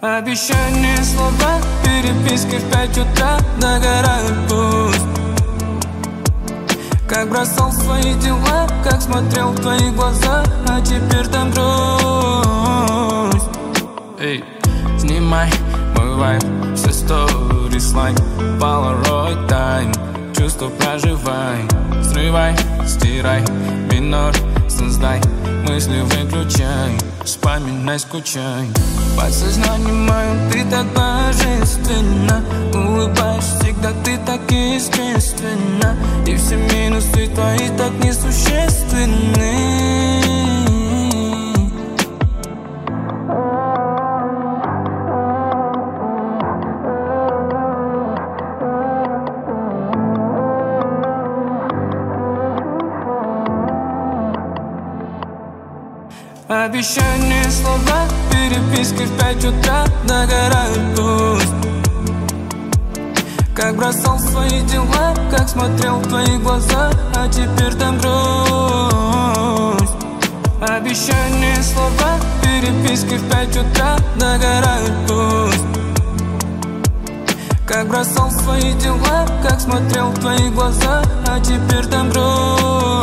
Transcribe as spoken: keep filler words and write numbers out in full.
Обещания, слова, переписки в пять утра догорают пусть. Как бросал свои дела, как смотрел в твои глаза, а теперь там грусть. Эй, снимай мой вайб, все stories like Polaroid time. Чувство проживай, срывай, стирай, минор создай, мысли выключай, вспоминай, скучай. Подсознанием моим ты так божественно, улыбаешься всегда, ты так естественно, и все минусы твои так несущественны. Обещания, слова, переписки в пять утра догорают пусть. Как бросал свои дела, как смотрел в твои глаза, а теперь там грусть. Обещания, слова, переписки в пять утра догорают пусть. Как бросал свои дела, как смотрел в твои глаза, а теперь там грусть.